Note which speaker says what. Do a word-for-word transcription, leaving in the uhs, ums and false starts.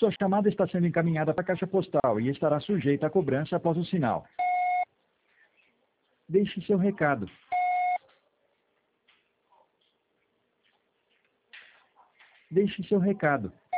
Speaker 1: Sua chamada está sendo encaminhada para a caixa postal e estará sujeita à cobrança após o sinal. Deixe seu recado. Deixe seu recado.